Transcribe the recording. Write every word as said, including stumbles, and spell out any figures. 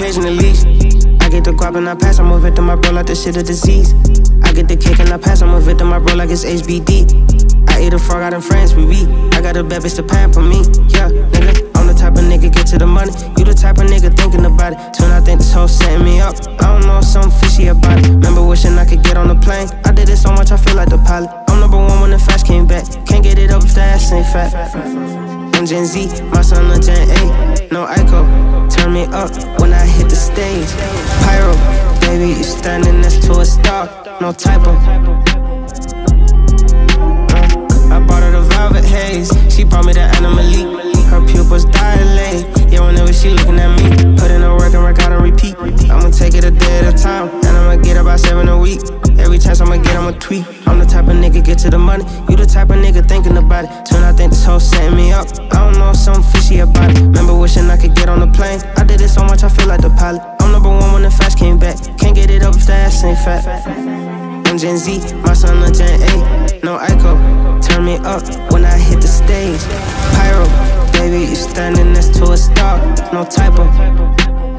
stage in the leash. I get the guap and I pass, I'm a victim, I bro like this shit a disease. I get the cake and I pass, I'm a victim, I bro like it's H B D. I eat a frog out in France, we we. I got a bad bitch to pamper me, yeah, nigga. I'm the type of nigga get to the money. You the type of nigga thinking about it. Twin, I think this hoe setting me up. I don't know, something fishy about it. Remember wishing I could get on the plane. I did it so much, I feel like the pilot. I'm number one when the fast came back. Can't get it up if the ass ain't fat. I'm Gen Z, my son a Gen A. No Ico, turn me up when I hit the stage. Pyro, baby, you standing next to a star. No typo. I bought her the velvet haze. She brought me the Animal. Her pupils dilate. Yeah, whenever she looking at me, put in the work and work out and repeat. I'ma take it a day at a time, and I'ma get about seven a week. Every chance I'ma get, I'ma tweet. I'm the type of nigga get to the money. You the type of nigga thinking about it. Twin, I think this hoe setting me up. I don't know, something fishy about it. Remember wishing I could get on the plane. I did it so much, I feel like the pilot. I'm number one when the fast came back. Can't get it up if the ass ain't fat. I'm Gen Z, my son a Gen A. No Ico, turn me up when I hit the stage. Pyro, baby, you standing next to a star. No typo.